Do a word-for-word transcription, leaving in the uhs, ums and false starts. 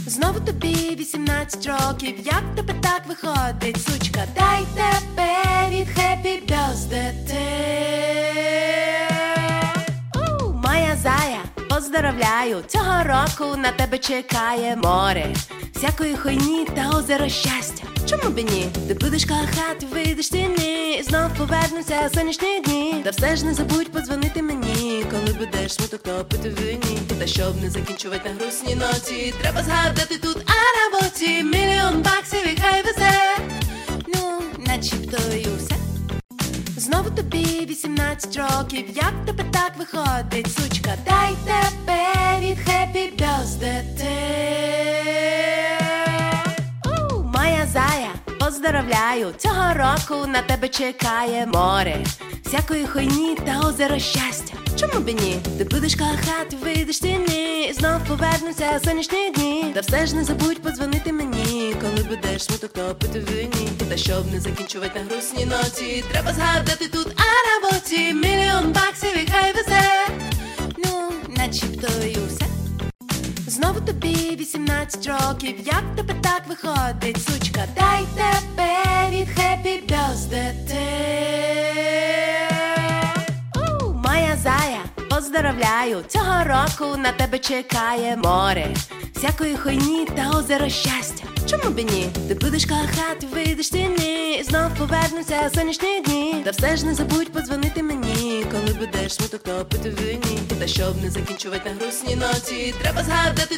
Знову тобі вісімнадцять років, як тебе так виходить, сучка? Дай тебе від Happy Birthday. У, моя зая, поздоровляю, цього року на тебе чекає море всякої хуйні та озеро щастя. Чому б і ні? Ти будеш кохати, вийдеш тіні, і знов повернуться сонячні дні. Та все ж не забудь подзвонити мені, коли будеш смуток топити в вині. Та щоб не закінчувати на грустній ноті, треба згадати тут о роботі. Мільйон баксів і хай везе, ну, начебто і усе. Знову тобі вісімнадцять років, як тебе так виходить, сучка? Дай тебе від Happy Birthday. У, моя зая, поздоровляю, цього року на тебе чекає море всякої хуйні та озеро щастя. Чому б і ні? Ти будеш кохати, вийдеш тіні, і знов повернуться сонячні дні. Та все ж не забудь подзвонити мені, коли будеш смуток топити в вині. Та щоб не закінчувати на грустній ноті, треба згадати тут о роботі. Мільйон баксів і хай везе, ну, начебто і усе. Знову тобі вісімнадцять років, як тебе так виходить, сучка? Дай тебе від Happy Birthday. У, моя зая, поздоровляю, цього року на тебе чекає море всякої хуйні та озеро щастя. Чому б і ні? Ти будеш кохати, вийдеш тіні, і знов повернуться сонячні дні. Та все ж не забудь подзвонити мені, коли будеш смуток топити в вині. Та щоб не закінчувати на грустній ноті, треба згадати